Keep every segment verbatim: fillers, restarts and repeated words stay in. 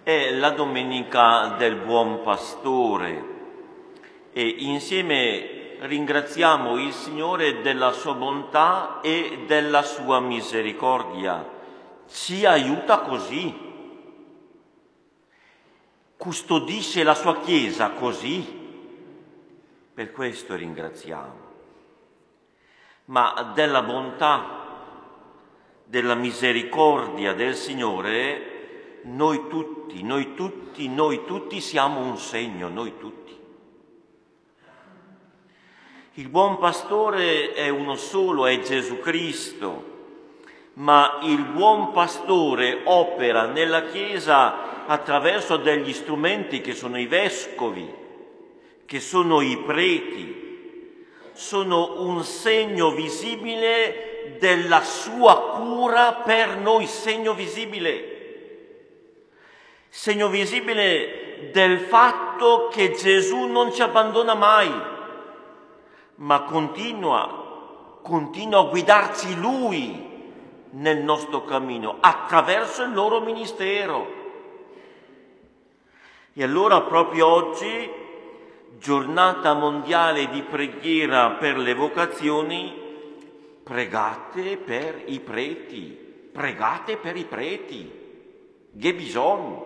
è la Domenica del Buon Pastore e insieme ringraziamo il Signore della sua bontà e della sua misericordia. Ci aiuta così, custodisce la sua Chiesa così, per questo ringraziamo. Ma della bontà, della misericordia del Signore noi tutti, noi tutti, noi tutti siamo un segno, noi tutti. Il buon pastore è uno solo, è Gesù Cristo, ma il buon pastore opera nella Chiesa attraverso degli strumenti che sono i vescovi, che sono i preti, sono un segno visibile della sua cura per noi, segno visibile. Segno visibile del fatto che Gesù non ci abbandona mai, ma continua, continua a guidarci Lui nel nostro cammino, attraverso il loro ministero. E allora proprio oggi, giornata mondiale di preghiera per le vocazioni, pregate per i preti, pregate per i preti, che bisogno.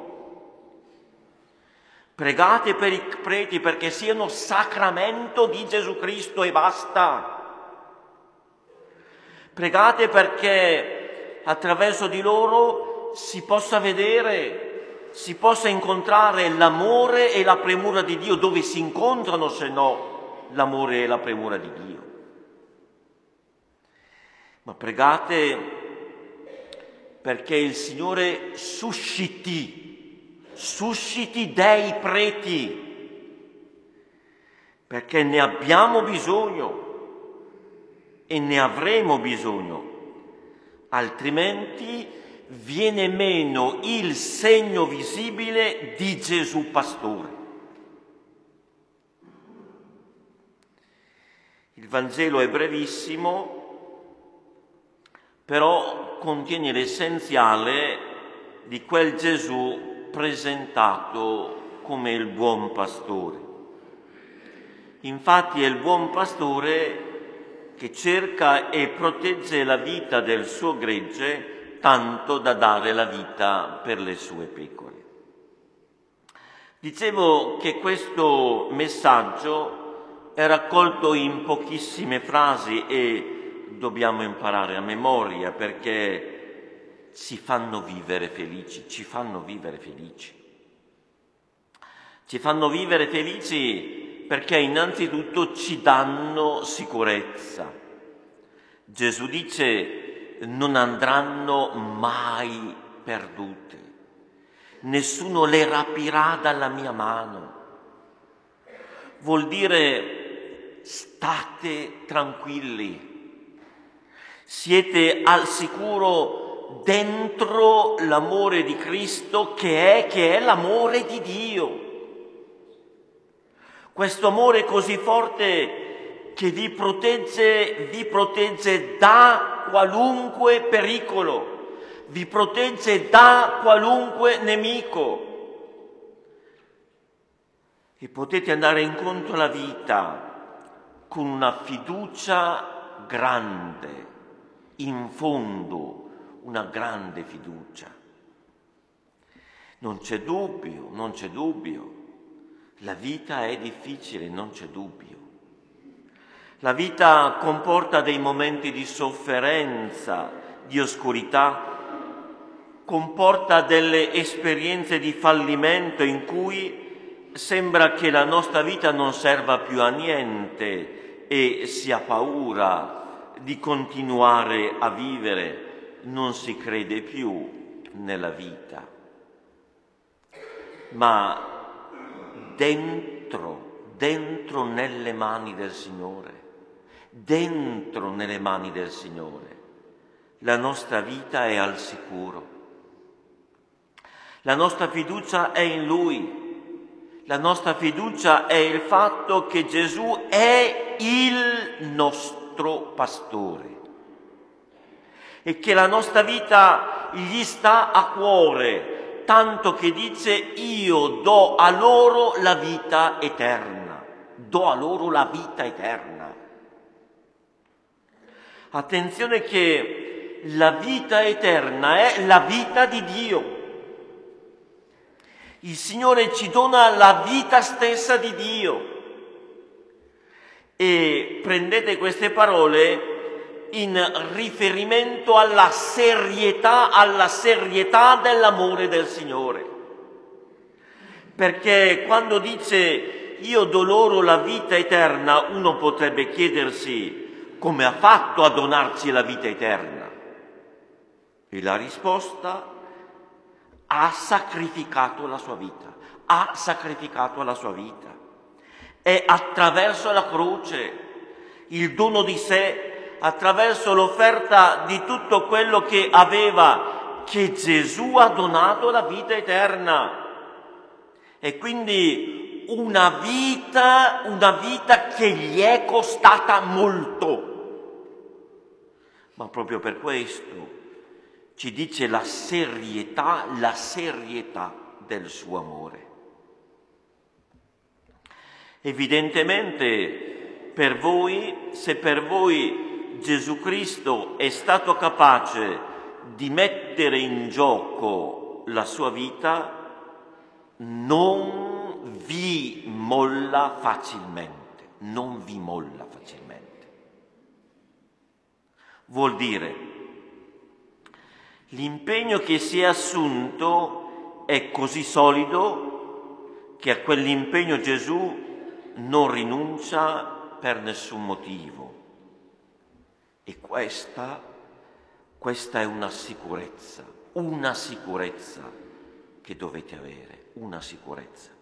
Pregate per i preti perché siano sacramento di Gesù Cristo e basta. Pregate perché attraverso di loro si possa vedere, si possa incontrare l'amore e la premura di Dio, dove si incontrano se no l'amore e la premura di Dio. Ma pregate perché il Signore susciti susciti dei preti, perché ne abbiamo bisogno e ne avremo bisogno, altrimenti viene meno il segno visibile di Gesù Pastore. Il Vangelo è brevissimo, però contiene l'essenziale di quel Gesù presentato come il buon pastore. Infatti è il buon pastore che cerca e protegge la vita del suo gregge tanto da dare la vita per le sue pecore. Dicevo che questo messaggio è raccolto in pochissime frasi e dobbiamo imparare a memoria perché ci fanno vivere felici, ci fanno vivere felici. Ci fanno vivere felici perché innanzitutto ci danno sicurezza. Gesù dice: non andranno mai perdute, nessuno le rapirà dalla mia mano. Vuol dire state tranquilli, siete al sicuro dentro l'amore di Cristo che è, che è l'amore di Dio. Questo amore così forte che vi protegge, vi protegge da qualunque pericolo, vi protegge da qualunque nemico. E potete andare incontro alla vita con una fiducia grande, in fondo, una grande fiducia. Non c'è dubbio, non c'è dubbio. La vita è difficile, non c'è dubbio. La vita comporta dei momenti di sofferenza, di oscurità, comporta delle esperienze di fallimento in cui sembra che la nostra vita non serva più a niente e si ha paura di continuare a vivere. Non si crede più nella vita, ma dentro, dentro nelle mani del Signore, dentro nelle mani del Signore, la nostra vita è al sicuro. La nostra fiducia è in Lui, la nostra fiducia è il fatto che Gesù è il nostro pastore e che la nostra vita gli sta a cuore tanto che dice io do a loro la vita eterna, do a loro la vita eterna. Attenzione che la vita eterna è la vita di Dio. Il Signore ci dona la vita stessa di Dio. E prendete queste parole in riferimento alla serietà, alla serietà dell'amore del Signore. Perché quando dice io do loro la vita eterna, uno potrebbe chiedersi come ha fatto a donarci la vita eterna. E la risposta: ha sacrificato la sua vita, ha sacrificato la sua vita. È attraverso la croce, il dono di sé, attraverso l'offerta di tutto quello che aveva, che Gesù ha donato la vita eterna. E quindi una vita, una vita che gli è costata molto. Ma proprio per questo ci dice la serietà, la serietà del suo amore. Evidentemente per voi, se per voi Gesù Cristo è stato capace di mettere in gioco la sua vita, non vi molla facilmente, non vi molla facilmente. Vuol dire, l'impegno che si è assunto è così solido che a quell'impegno Gesù non rinuncia per nessun motivo. E questa, questa è una sicurezza, una sicurezza che dovete avere, una sicurezza.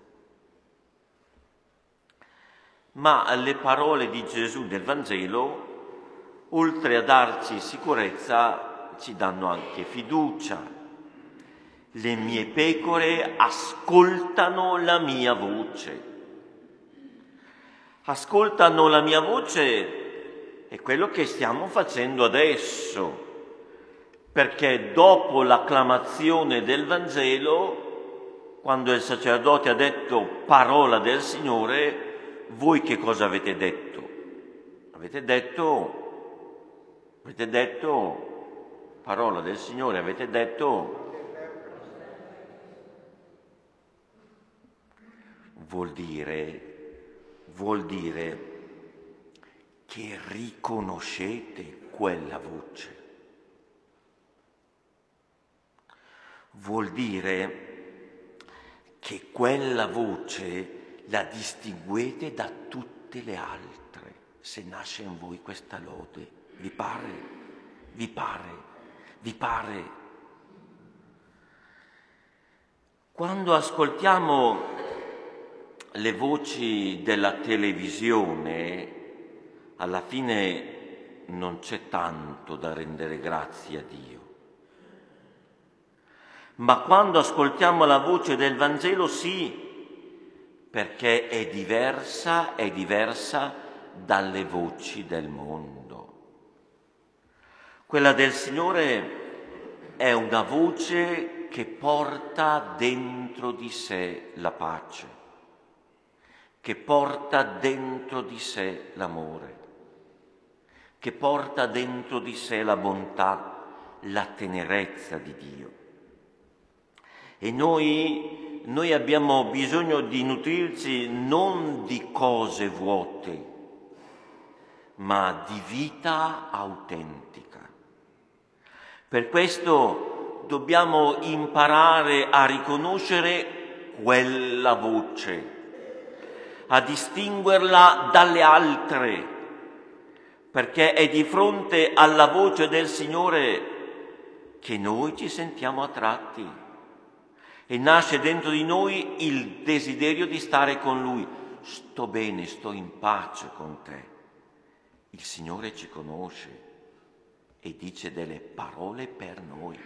Ma le parole di Gesù del Vangelo, oltre a darci sicurezza, ci danno anche fiducia. Le mie pecore ascoltano la mia voce. Ascoltano la mia voce è quello che stiamo facendo adesso, perché dopo l'acclamazione del Vangelo, quando il sacerdote ha detto parola del Signore, voi che cosa avete detto? Avete detto, avete detto, parola del Signore, avete detto, vuol dire, vuol dire che riconoscete quella voce. Vuol dire che quella voce la distinguete da tutte le altre. Se nasce in voi questa lode, vi pare, vi pare, vi pare. Quando ascoltiamo le voci della televisione, alla fine non c'è tanto da rendere grazie a Dio. Ma quando ascoltiamo la voce del Vangelo, sì, perché è diversa, è diversa dalle voci del mondo. Quella del Signore è una voce che porta dentro di sé la pace, che porta dentro di sé l'amore, che porta dentro di sé la bontà, la tenerezza di Dio. E noi, noi abbiamo bisogno di nutrirci non di cose vuote, ma di vita autentica. Per questo dobbiamo imparare a riconoscere quella voce, a distinguerla dalle altre, perché è di fronte alla voce del Signore che noi ci sentiamo attratti e nasce dentro di noi il desiderio di stare con Lui. Sto bene, sto in pace con te. Il Signore ci conosce e dice delle parole per noi.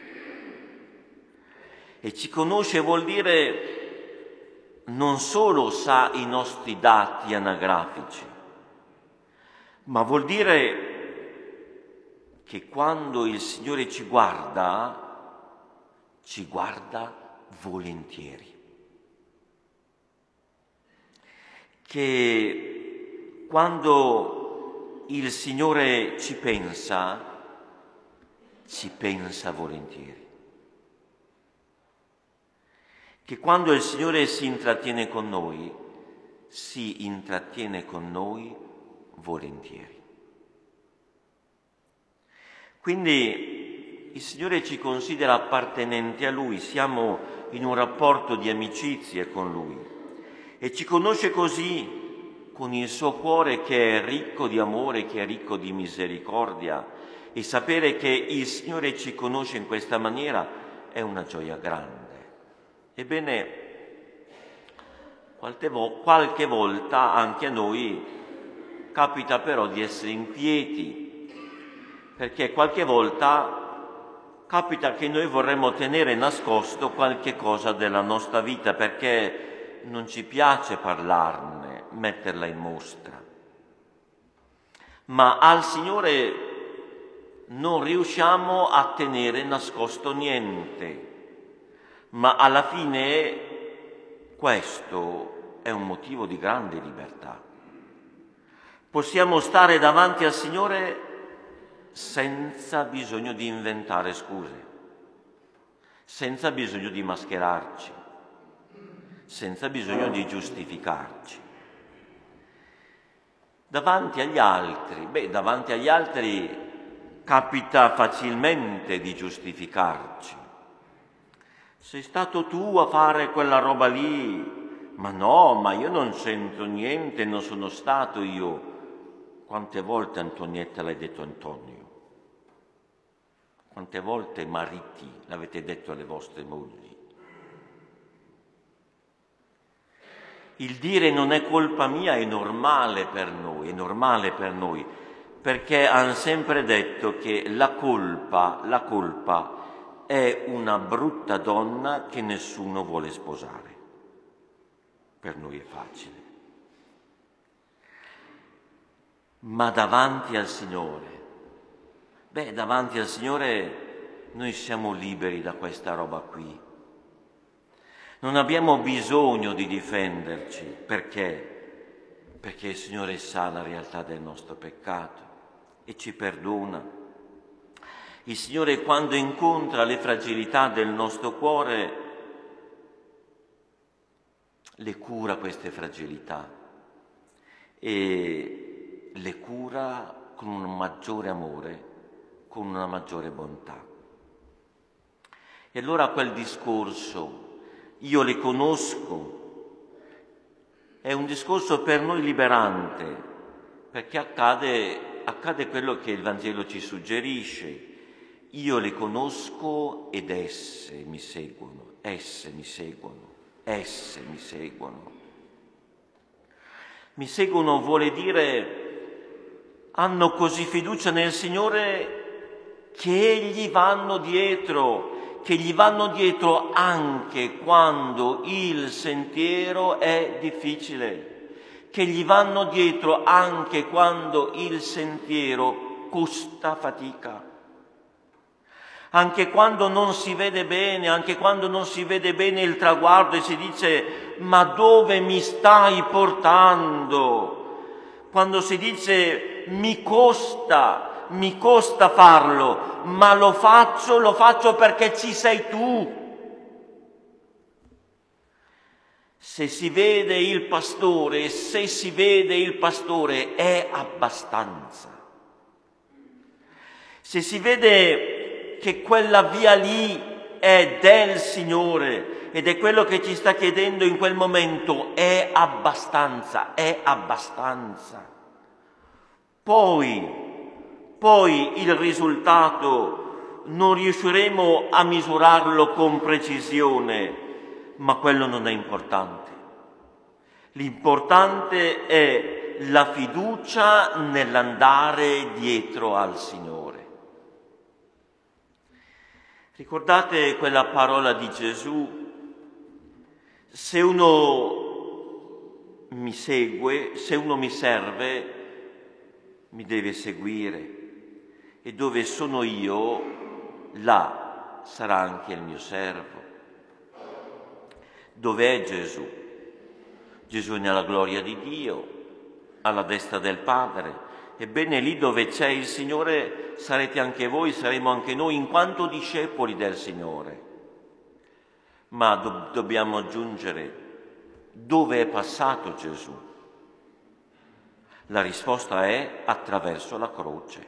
E ci conosce vuol dire non solo sa i nostri dati anagrafici, ma vuol dire che quando il Signore ci guarda, ci guarda volentieri. Che quando il Signore ci pensa, ci pensa volentieri. Che quando il Signore si intrattiene con noi, si intrattiene con noi volentieri. Quindi il Signore ci considera appartenenti a Lui, siamo in un rapporto di amicizia con Lui e ci conosce così, con il suo cuore che è ricco di amore, che è ricco di misericordia, e sapere che il Signore ci conosce in questa maniera è una gioia grande. Ebbene, qualche, vo- qualche volta anche a noi capita però di essere inquieti, perché qualche volta capita che noi vorremmo tenere nascosto qualche cosa della nostra vita, perché non ci piace parlarne, metterla in mostra. Ma al Signore non riusciamo a tenere nascosto niente, ma alla fine questo è un motivo di grande libertà. Possiamo stare davanti al Signore senza bisogno di inventare scuse, senza bisogno di mascherarci, senza bisogno di giustificarci. Davanti agli altri, beh, davanti agli altri capita facilmente di giustificarci. Sei stato tu a fare quella roba lì? Ma no, ma io non c'entro niente, non sono stato io. Quante volte Antonietta l'hai detto a Antonio? Quante volte mariti l'avete detto alle vostre mogli? Il dire non è colpa mia è normale per noi, è normale per noi, perché hanno sempre detto che la colpa, la colpa è una brutta donna che nessuno vuole sposare. Per noi è facile. Ma davanti al Signore, beh, davanti al Signore noi siamo liberi da questa roba qui. Non abbiamo bisogno di difenderci. Perché? Perché il Signore sa la realtà del nostro peccato e ci perdona. Il Signore, quando incontra le fragilità del nostro cuore, le cura queste fragilità e le cura con un maggiore amore, con una maggiore bontà. E allora quel discorso, io le conosco, è un discorso per noi liberante, perché accade, accade quello che il Vangelo ci suggerisce. Io le conosco ed esse mi seguono, esse mi seguono, esse mi seguono. Mi seguono vuole dire hanno così fiducia nel Signore che gli vanno dietro, che gli vanno dietro anche quando il sentiero è difficile, che gli vanno dietro anche quando il sentiero costa fatica. Anche quando non si vede bene, anche quando non si vede bene il traguardo e si dice ma dove mi stai portando? Quando si dice mi costa, mi costa farlo, ma lo faccio, lo faccio perché ci sei tu. Se si vede il pastore, se si vede il pastore è abbastanza. Se si vede che quella via lì è del Signore ed è quello che ci sta chiedendo in quel momento, è abbastanza, è abbastanza. Poi, poi il risultato non riusciremo a misurarlo con precisione, ma quello non è importante. L'importante è la fiducia nell'andare dietro al Signore. Ricordate quella parola di Gesù? Se uno mi segue, se uno mi serve, mi deve seguire. E dove sono io, là sarà anche il mio servo. Dov'è Gesù? Gesù è nella gloria di Dio, alla destra del Padre. Ebbene, lì dove c'è il Signore sarete anche voi, saremo anche noi, in quanto discepoli del Signore. Ma do- dobbiamo aggiungere, dove è passato Gesù? La risposta è attraverso la croce.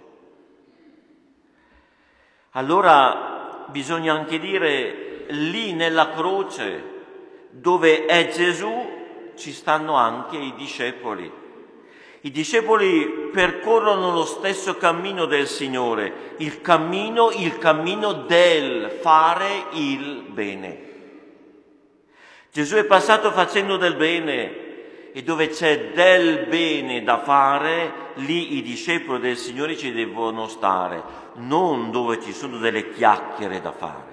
Allora bisogna anche dire, lì nella croce, dove è Gesù, ci stanno anche i discepoli. I discepoli percorrono lo stesso cammino del Signore, il cammino, il cammino del fare il bene. Gesù è passato facendo del bene, e dove c'è del bene da fare, lì i discepoli del Signore ci devono stare, non dove ci sono delle chiacchiere da fare.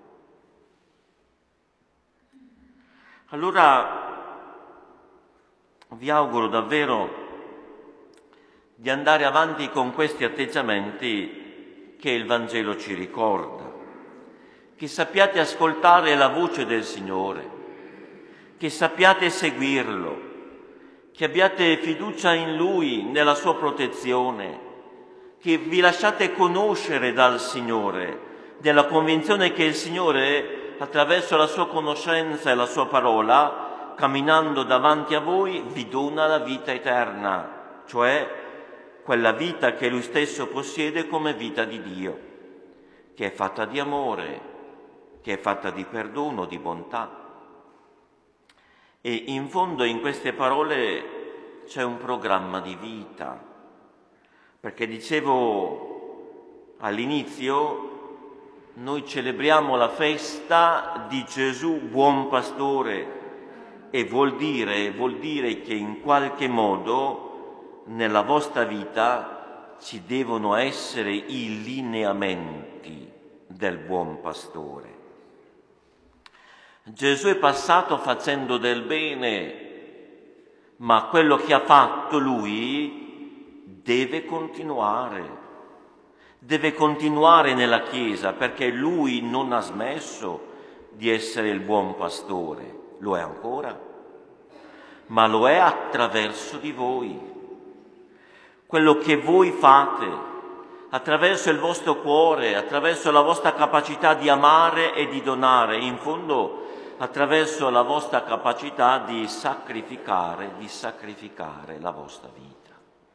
Allora vi auguro davvero di andare avanti con questi atteggiamenti che il Vangelo ci ricorda, che sappiate ascoltare la voce del Signore, che sappiate seguirlo, che abbiate fiducia in Lui, nella sua protezione, che vi lasciate conoscere dal Signore, nella convinzione che il Signore, attraverso la sua conoscenza e la sua parola, camminando davanti a voi, vi dona la vita eterna, cioè quella vita che Lui stesso possiede come vita di Dio, che è fatta di amore, che è fatta di perdono, di bontà. E in fondo in queste parole c'è un programma di vita, perché dicevo all'inizio, noi celebriamo la festa di Gesù buon pastore, e vuol dire, vuol dire che in qualche modo nella vostra vita ci devono essere i lineamenti del buon pastore. Gesù è passato facendo del bene, ma quello che ha fatto Lui deve continuare, deve continuare nella Chiesa, perché Lui non ha smesso di essere il buon pastore, lo è ancora, ma lo è attraverso di voi. Quello che voi fate attraverso il vostro cuore, attraverso la vostra capacità di amare e di donare, in fondo attraverso la vostra capacità di sacrificare, di sacrificare la vostra vita.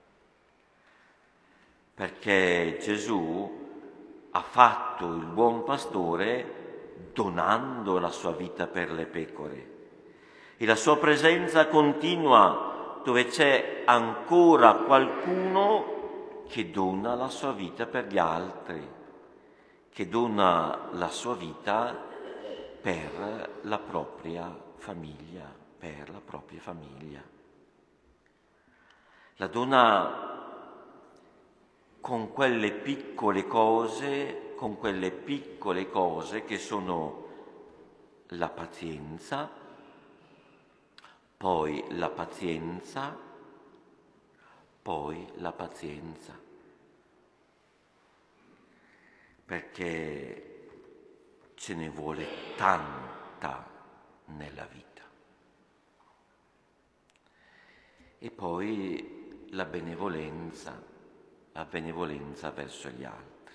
Perché Gesù ha fatto il buon pastore donando la sua vita per le pecore, e la sua presenza continua dove c'è ancora qualcuno che dona la sua vita per gli altri, che dona la sua vita per la propria famiglia, per la propria famiglia. La dona con quelle piccole cose, con quelle piccole cose che sono la pazienza, poi la pazienza, poi la pazienza, perché ce ne vuole tanta nella vita. E poi la benevolenza, la benevolenza verso gli altri.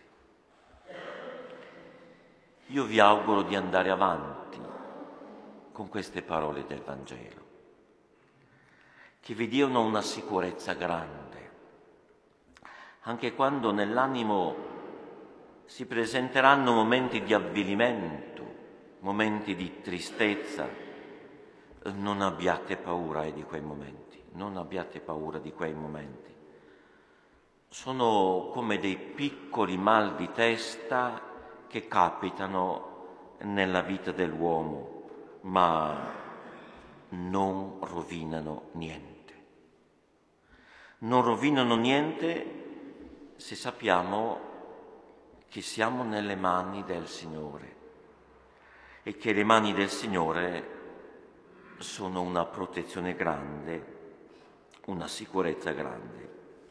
Io vi auguro di andare avanti con queste parole del Vangelo, che vi diano una sicurezza grande, anche quando nell'animo si presenteranno momenti di avvilimento, momenti di tristezza. Non abbiate paura di quei momenti, non abbiate paura di quei momenti. Sono come dei piccoli mal di testa che capitano nella vita dell'uomo, ma non rovinano niente. Non rovinano niente se sappiamo che siamo nelle mani del Signore e che le mani del Signore sono una protezione grande, una sicurezza grande.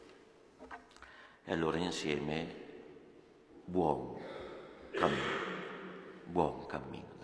E allora insieme buon cammino, buon cammino.